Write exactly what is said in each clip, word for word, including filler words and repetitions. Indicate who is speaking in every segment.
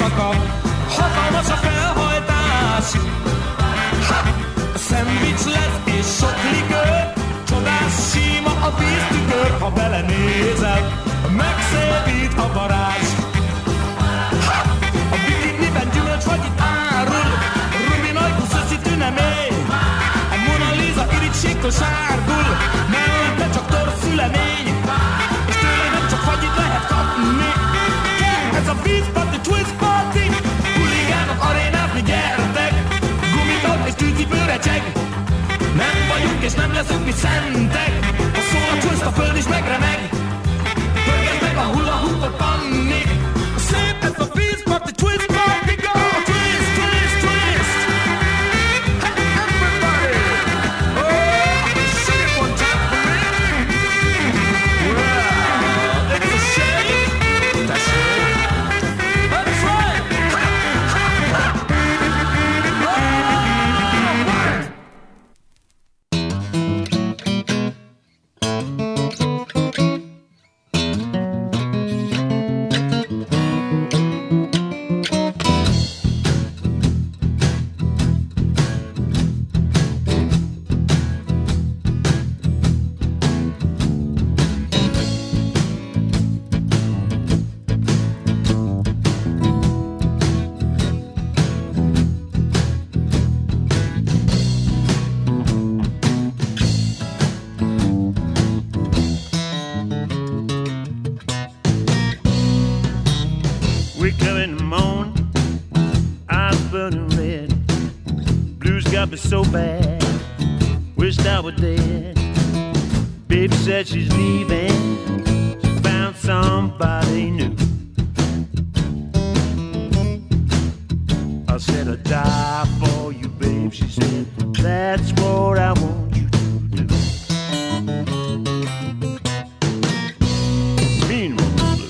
Speaker 1: éjszaka, hatalmas a felhajtás. Ha! A szendvics lesz és sok likőr, csodás síma a víztükör, ha belenézek, megszépít a varázs. Ha! A bikiniben gyümölcs vagy itt árul, Rubin ajkusz összi tünemény, a Mona Lisa irigysíktól sárgul, mellette csak torszülemény, és tőle nem csak fagyit lehet kapni. Ez a Beach Party, Twist Party, huligánok arénázni gyertek, gumitok és tűzibőre cseg. Nem vagyunk és nem leszünk mi szentek, ha szól a twist, a föld is megremeg. Pörgesd meg a hula-hoopot, Panni, szép ez a Beach Party, Twist Party, go! Twist, twist, twist! Hey, everybody! Oh, shake it one time for me! Well, it's a shame, that's it. That's right! Ha, ha, ha.
Speaker 2: Wake up in the morning, eyes burning red. Blues got me so bad, wished I were dead. Baby said she's leaving, she found somebody new. I said I'd die for you, babe. She said, that's what I want you to do. Mean one blues.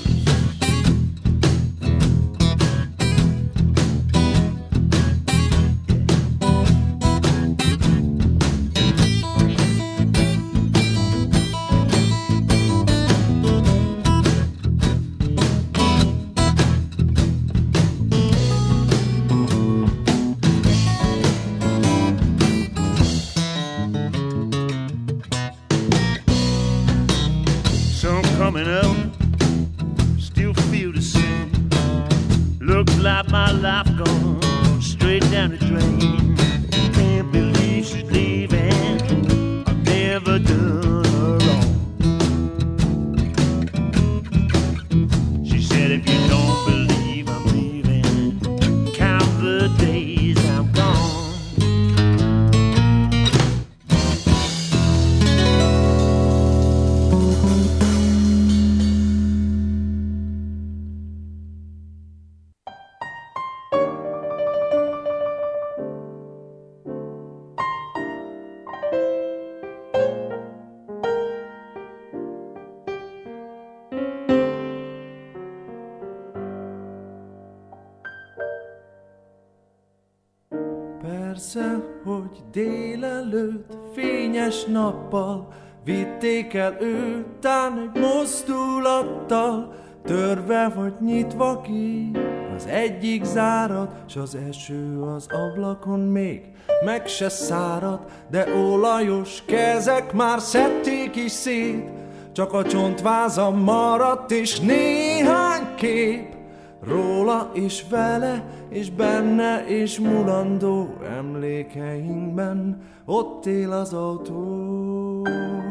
Speaker 2: Coming up, still feel the same. Looks like my life gone straight down the drain. Can't believe she's leaving, I've never done her wrong. She said if you don't believe I'm leaving, count the days I'm gone.
Speaker 3: Persze, hogy délelőtt fényes nappal vitték el őt, tán egy mozdulattal, törve vagy nyitva ki az egyik zárat, s az eső az ablakon még meg se szárad, de olajos kezek már szedték is szét, csak a csontváza maradt és néhány kép róla és vele, és benne, és mulandó emlékeinkben ott él az autó.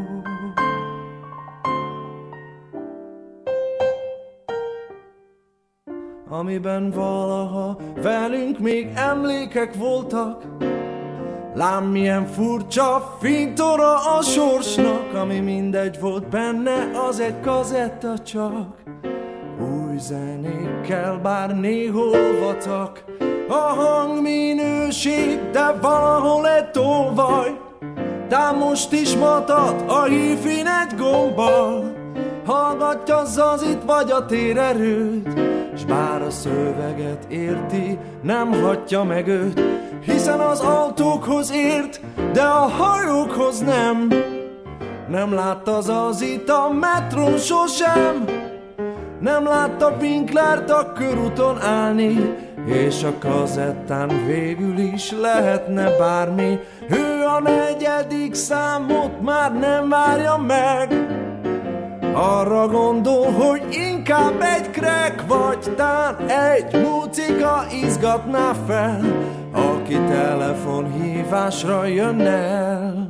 Speaker 3: Amiben valaha velünk még emlékek voltak, lám milyen furcsa fintora a sorsnak, ami mindegy volt benne, az egy kazetta csak. Új zenékkel bár néhol vatak a hangminőség, de valahol egy tolvaj, de most is matad a hífin egy gombbal. Hallgatja Zazit vagy a térerőt, s bár a szöveget érti, nem hagyja meg őt, hiszen az autókhoz ért, de a hajókhoz nem. Nem látta Zazit a metrón sosem, nem látta Winklert a körúton állni, és a kazettán végül is lehetne bármi. Ő a negyedik számot már nem várja meg, arra gondol, hogy inkább egy crack vagy tán egy mucika izgatná fel, aki telefonhívásra jön el.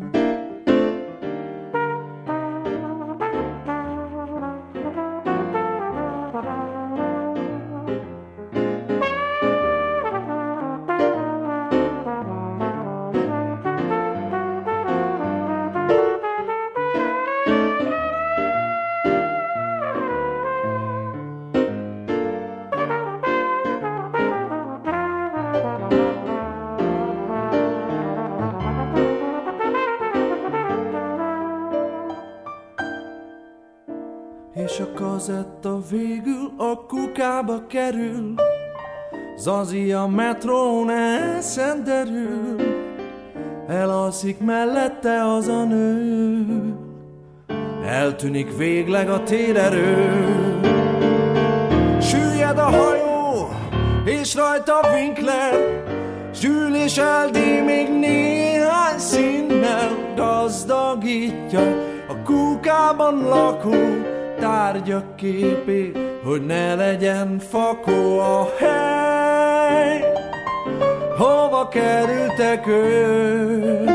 Speaker 3: És a kazetta végül a kukába kerül, Zazi a metrón elszenderül, elalszik mellette az a nő, eltűnik végleg a térerő. Süllyed a hajó, és rajta Winkler, Zsül és Eldi még néhány színnel gazdagítja a kukában lakó tárgyak képét, hogy ne legyen fakó a hely, hova kerültek ők.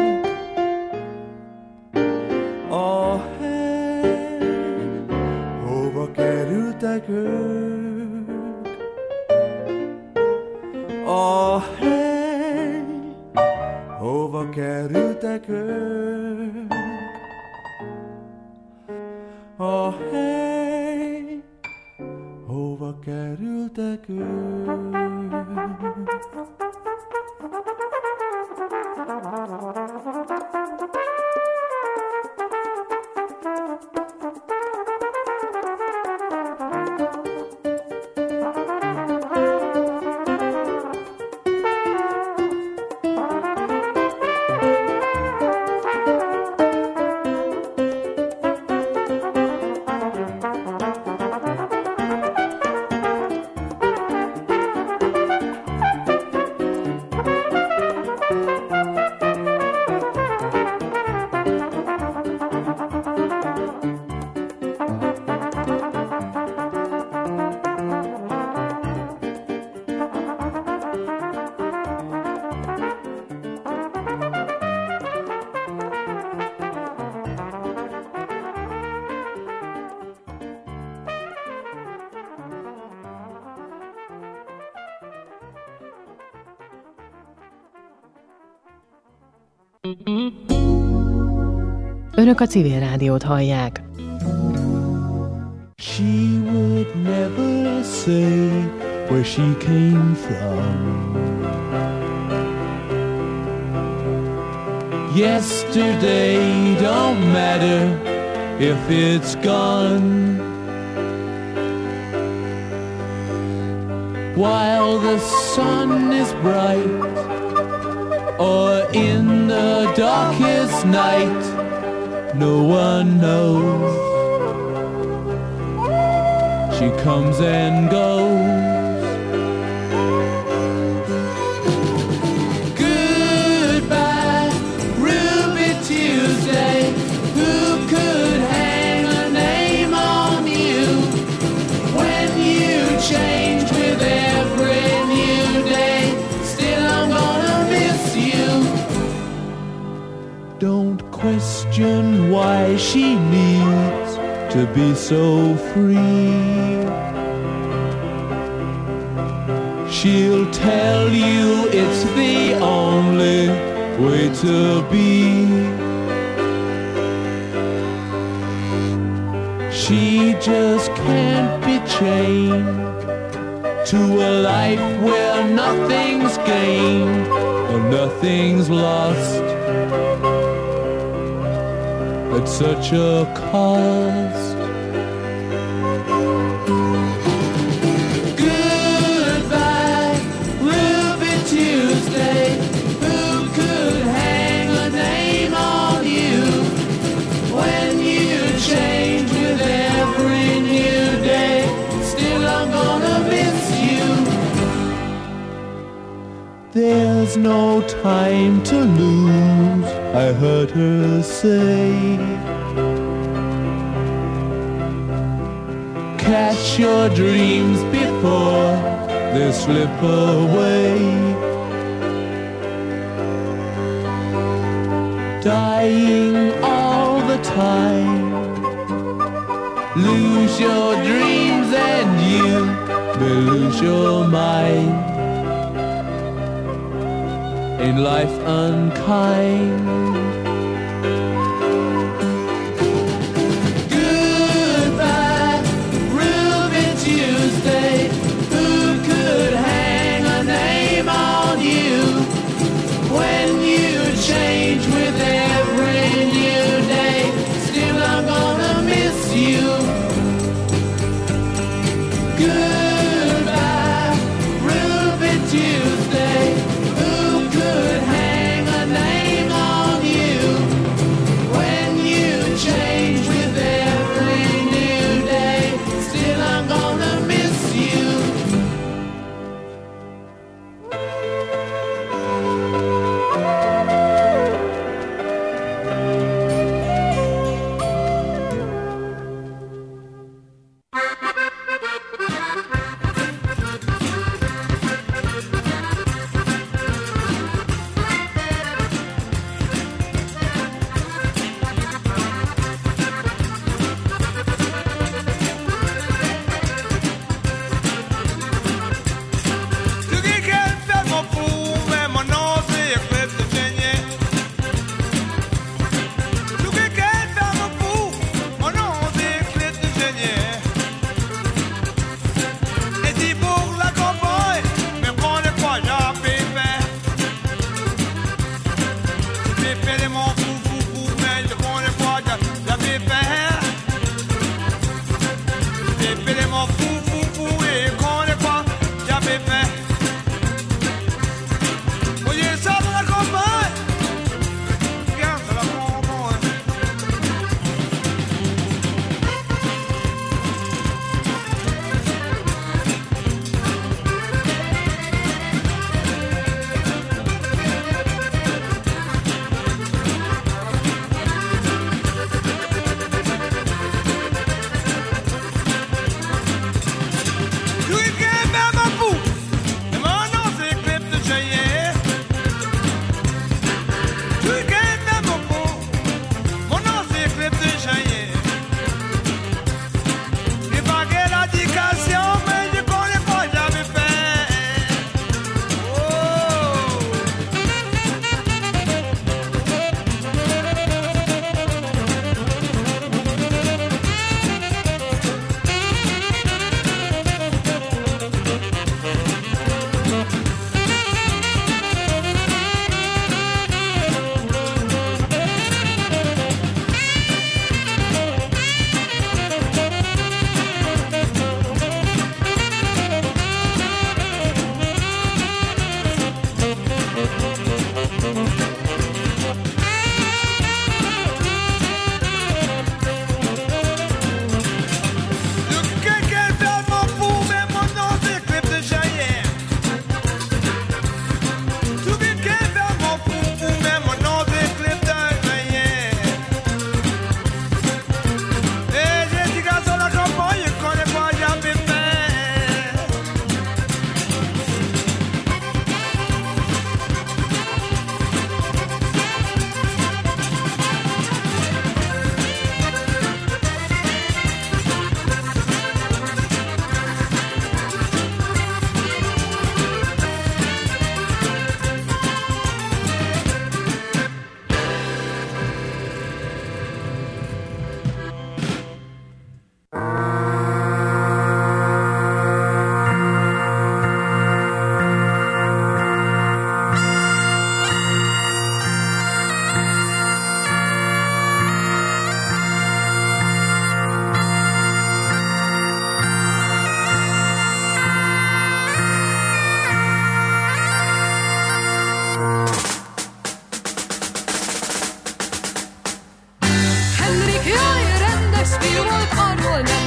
Speaker 3: A hely, hova kerültek ők. A hely, hova kerültek ők. A hely, hova kerültek ők.
Speaker 4: Önök a Civil Rádiót hallják.
Speaker 5: She would never say where she came from. Yesterday don't matter if it's gone. While the sun is bright or in the darkest night, no one knows. She comes and goes. Goodbye, Ruby Tuesday. Who could hang a name on you when you change with every new day? Still I'm gonna miss you. Don't question why she needs to be so free. She'll tell you it's the only way to be. She just can't be chained to a life where nothing's gained or nothing's lost at such a cost. Goodbye, Ruby Tuesday. Who could hang a name on you when you change with every new day? There's no time to lose, I heard her say. Catch your dreams before they slip away. Dying all the time. Lose your dreams and you will lose your mind. In life unkind. Goodbye, Ruby Tuesday. Who could hang a name on you when you change with every new day? Still I'm gonna miss you. Goodbye, Ruby Tuesday. Could hang a name on you when you change with every new day. Still I'm gonna miss you.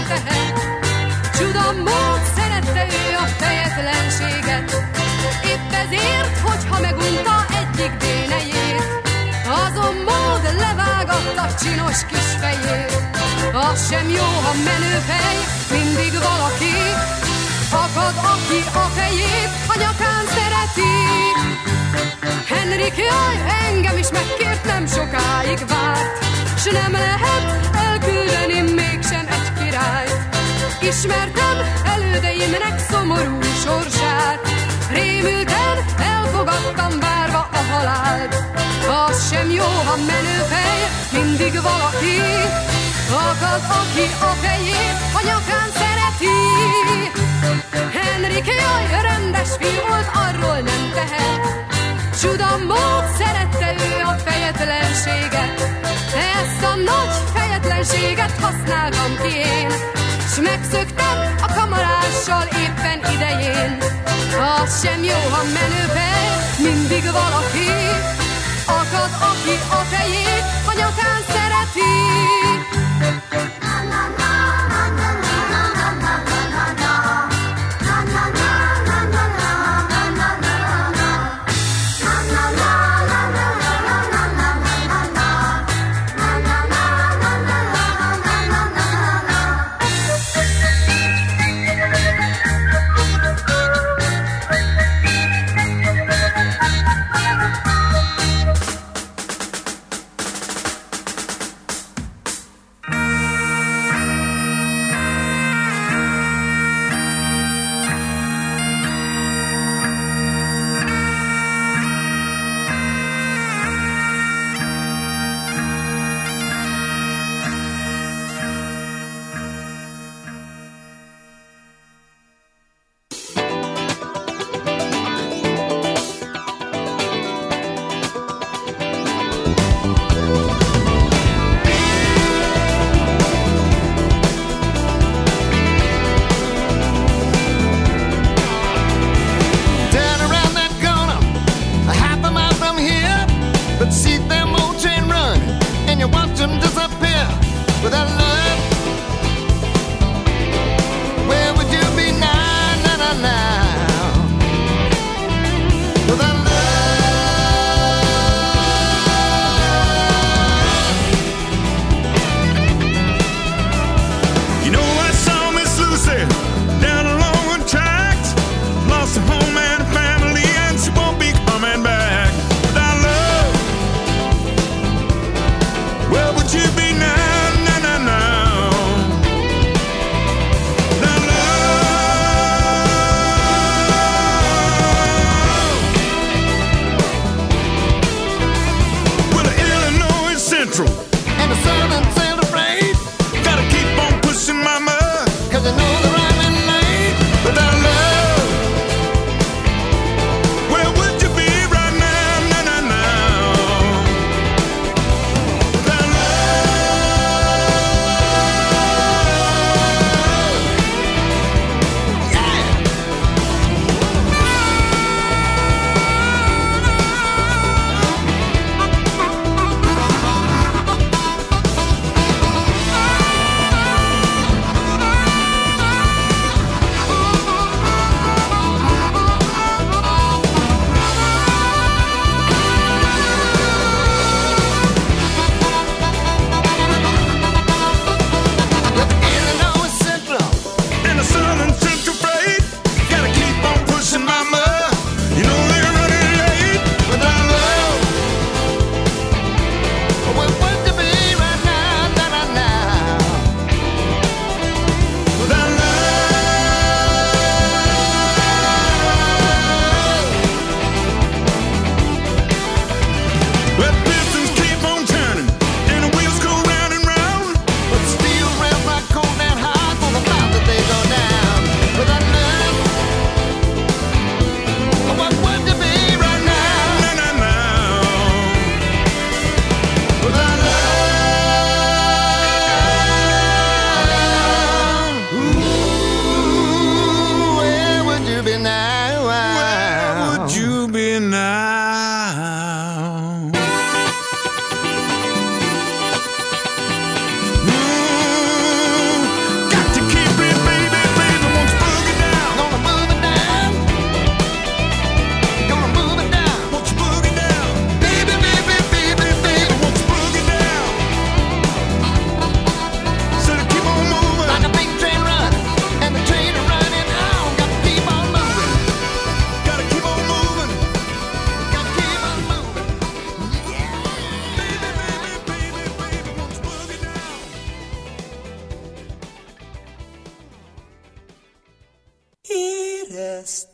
Speaker 6: Csuda mód szerette ő a fejetlenséget, éppen ezért, hogyha megunta egyik bénejét, azon mód levágatta csinos kis fejét. Az sem jó, ha menőfej, mindig valaki akad, aki a fejét a nyakán szereti. Henrik, jaj, engem is megkért, nem sokáig várt, s nem lehet elküldeni mégsem egy királyt. Ismertem elődeimnek szomorú sorsát, rémülten elfogadtam várva a halált. Az sem jó, ha menőfej, mindig valaki akad, aki a fejét a nyakán szereti. Henrik, jaj, rendes fiú volt, arról nem tehet, csuda mód szerette ő a fejetlenséget. Ezt a nagy fejetlenséget használtam ki én, s megszöktem a kamarással éppen idején. Az sem jó, ha menőfej, mindig valaki akad, aki a fejét a nyakán szereti.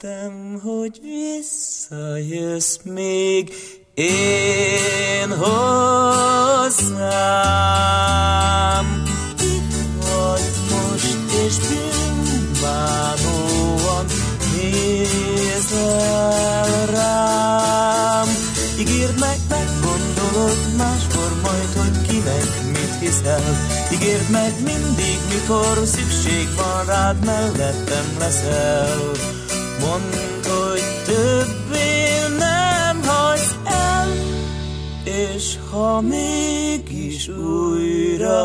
Speaker 7: Éreztem, hogy visszajössz még én hozzám. Itt vagy most, és bűnbánóan nézel rám. Ígérd meg, meggondolod máskor majd, hogy kinek mit hiszel. Ígérd meg mindig, mikor szükség van rád, mellettem leszel. Mondd, hogy többé nem hagysz el, és ha mégis újra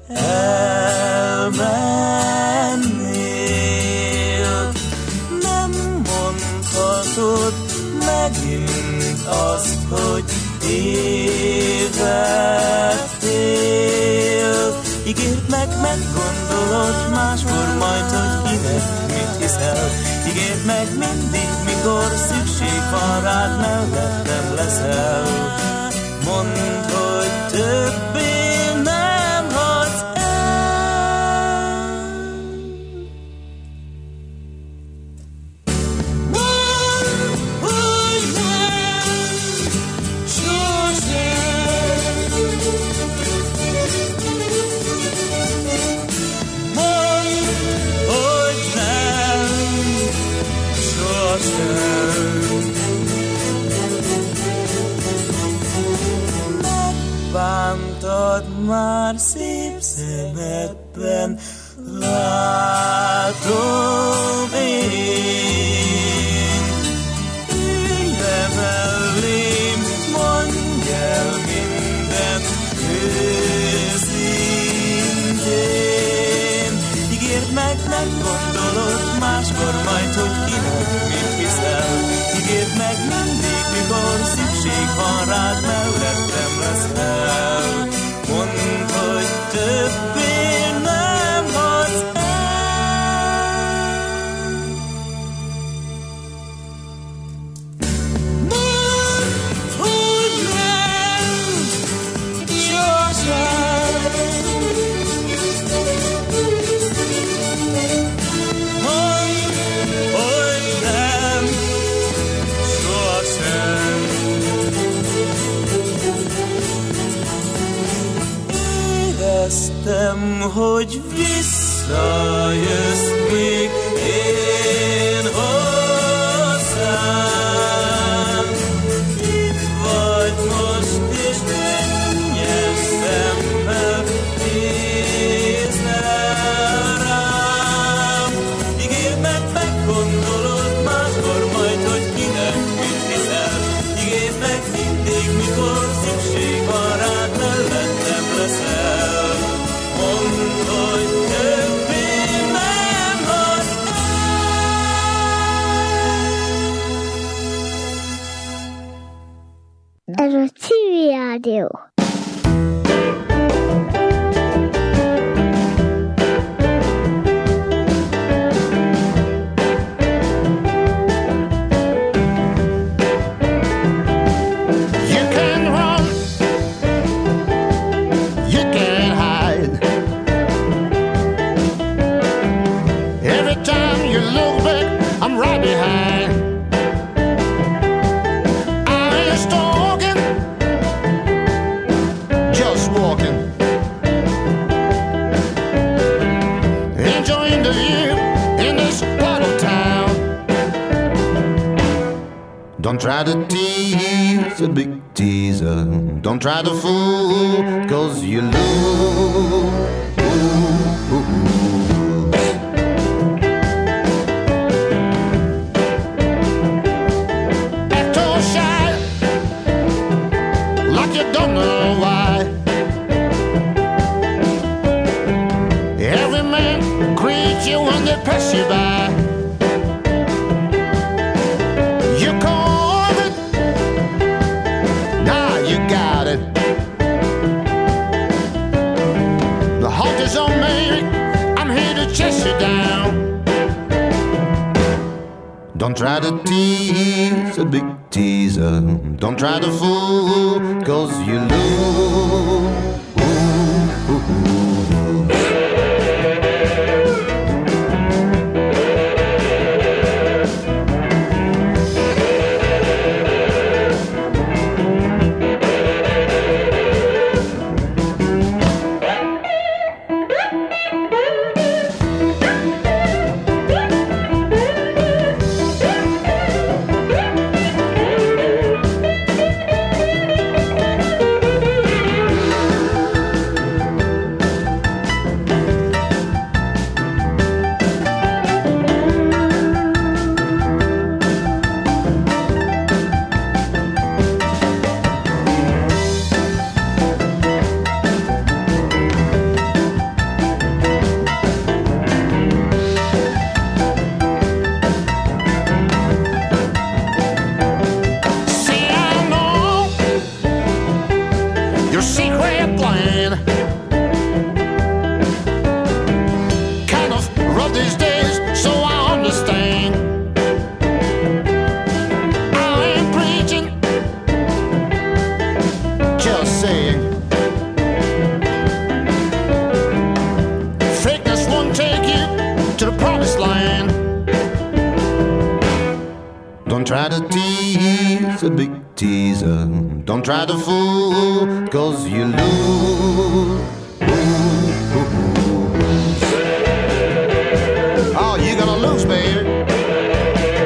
Speaker 7: elmennél, nem mondhatod megint azt, hogy tévedtél. Ígérd meg, meggondolod máskor majd, hogy kinek mit hiszel. Ígérd meg mindig, mikor szükség van rád, mellettem leszel. Mondd, hogy többé nem hagysz el. Mondd, hogy nem, sosem. Mondd, hogy nem, sosem. Megbántad már szép szemedben, látom én. Ülj le mellém, mondj el mindent őszintén. Ígérd meg, meggondolod máskor majd, hogy kinek mit hiszel. Ígérd meg mindig, mikor szükség van rád, mellettem leszel. Mondd, hogy többé nem hagysz el. Mondd, hogy nem, sosem. Mondd, hogy nem, sosem. Éreztem, hogy visszajössz még én hozzám. Itt vagy most, és könnyes szemmel nézel rám. Ígérd meg, meggondolod máskor majd, hogy kinek mit hiszel. Ígérd meg mindig, mikor szükség van rád, mellettem leszel. Mondd, hogy többé nem hagysz el.
Speaker 8: Ez a Civil Rádió.
Speaker 5: You can run, you can hide. Every time you look back, I'm right behind. I ain't stalking, just walking, enjoying the view in this part of town. Don't try to tease a big teaser. Don't try to fool, cause you lose. Act all shy, like you don't know why. Every man greets you when they pass you by. You call it, now you got it. The halt is on me, I'm here to chase you down. Don't try to tease a big teaser. Don't try to fool, cause you lose. tease, a big teaser. Don't try to fool, cause you lose.